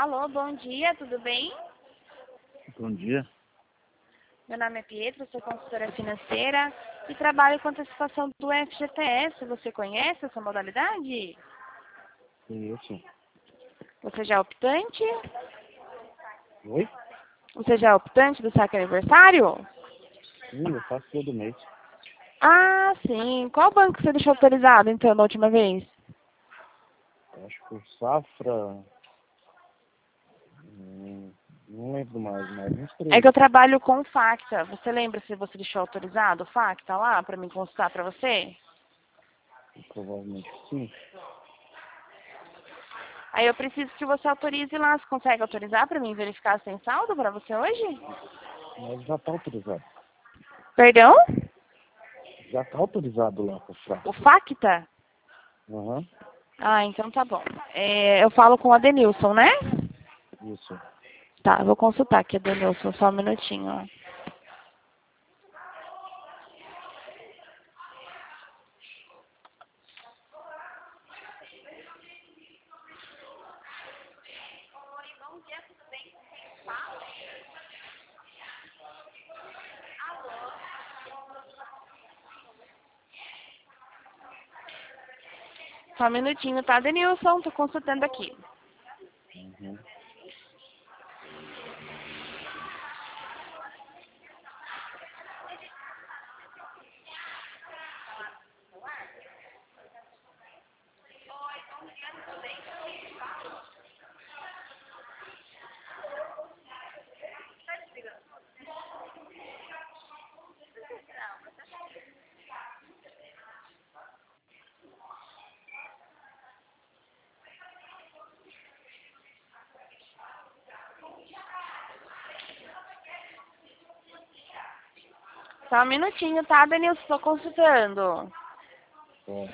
Alô, bom dia, tudo bem? Bom dia. Meu nome é Pietro, sou consultora financeira e trabalho com antecipação do FGTS. Você conhece essa modalidade? Isso. Você já é optante? Oi? Você já é optante do saque aniversário? Sim, eu faço todo mês. Ah, sim. Qual banco você deixou autorizado, então, da última vez? Eu acho que o Safra. Não lembro mais, mas uns É três. que eu trabalho com o Facta. Você lembra se você deixou autorizado o Facta lá, para mim consultar para você? Provavelmente sim. Aí eu preciso que você autorize lá. Você consegue autorizar para mim verificar se tem saldo para você hoje? Mas já está autorizado. Perdão? Já está autorizado lá para o O Safra. Facta? Aham. Ah, então tá bom. Eu falo com o Adenilson, né? Isso. Tá, eu vou consultar aqui, Adenilson, só um minutinho, ó. Só um minutinho, tá, Adenilson? Tô consultando aqui. Uhum. Só um minutinho, tá, Adenilson? Tô consultando. Bom.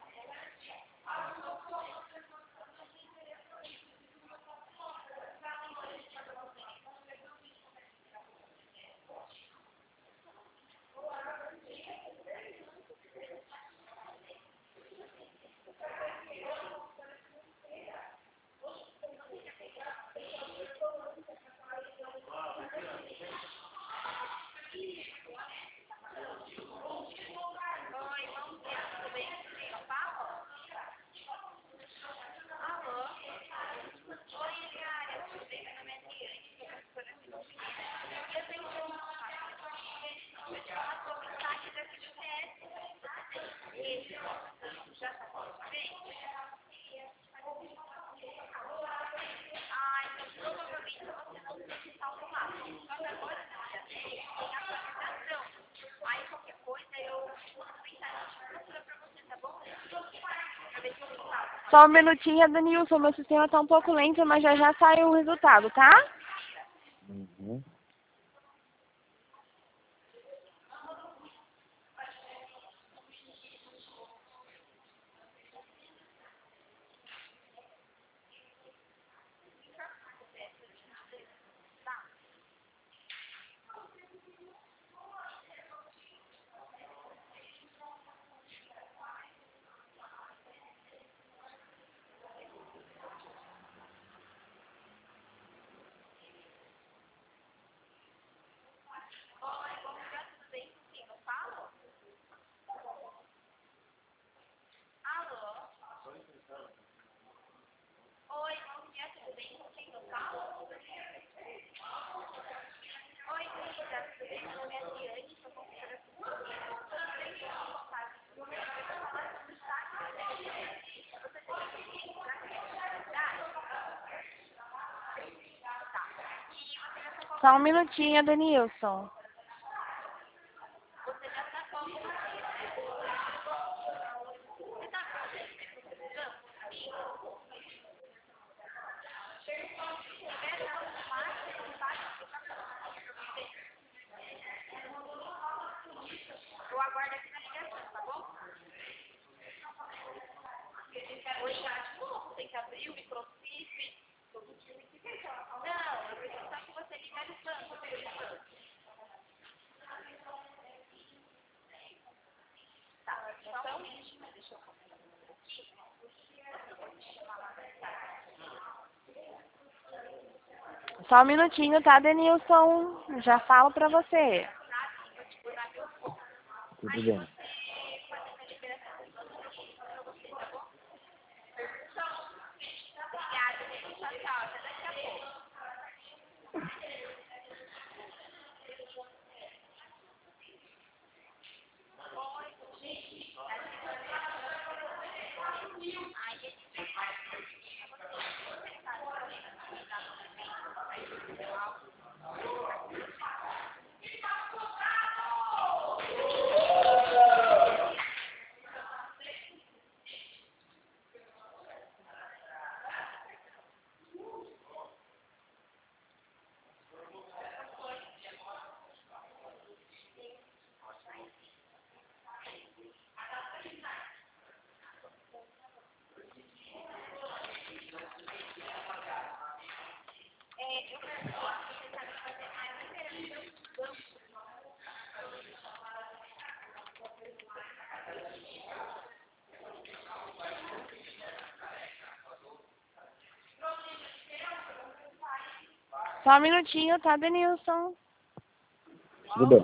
Só um minutinho, Adenilson. Meu sistema tá um pouco lento, mas já já sai o resultado, tá? Uhum. Só um minutinho, Adenilson. Só um minutinho, tá, Denilson? Já falo pra você. Tudo bem. Só um minutinho, tá, Denilson? Tudo bem.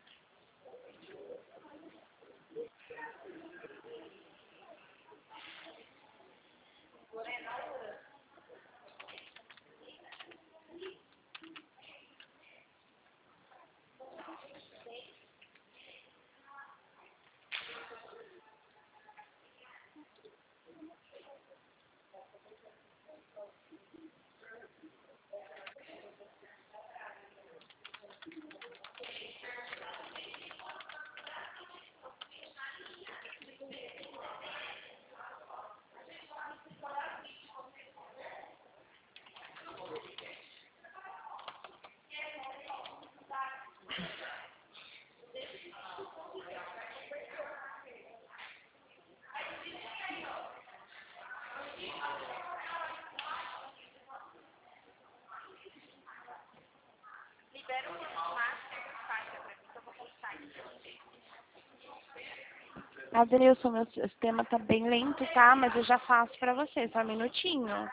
Ah, Denilson, meu sistema tá bem lento, tá? Mas eu já faço pra você, só um minutinho.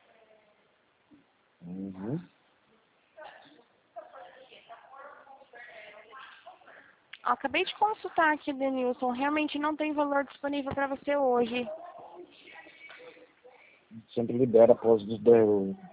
Uhum. Ó, acabei de consultar aqui, Denilson. Realmente não tem valor disponível pra você hoje. Sempre libera após os 10.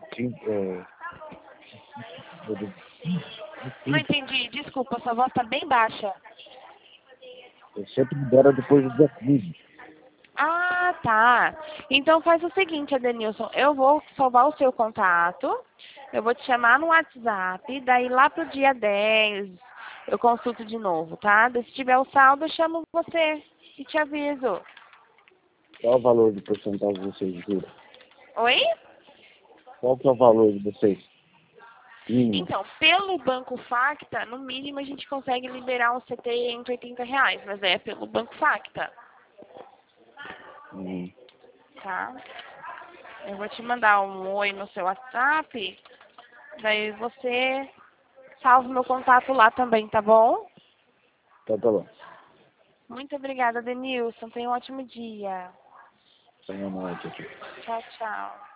Não entendi, desculpa, sua voz tá bem baixa. Sempre libera depois do dia 15. Ah, tá. Então faz o seguinte, Adenilson, eu vou salvar o seu contato, eu vou te chamar no WhatsApp, daí lá pro dia 10 eu consulto de novo, tá? Se tiver o saldo, eu chamo você e te aviso. Qual é o valor de porcentagem de vocês, jura? Oi? Qual que é o valor de vocês? Mínimo. Então, pelo Banco Facta, no mínimo a gente consegue liberar uns R$ 180, mas é pelo Banco Facta, Uhum. tá? Eu vou te mandar um oi no seu WhatsApp, daí você salva o meu contato lá também, tá bom? Então tá bom. Muito obrigada, Denilson. Tenha um ótimo dia. Tenha uma noite aqui. Tchau, tchau.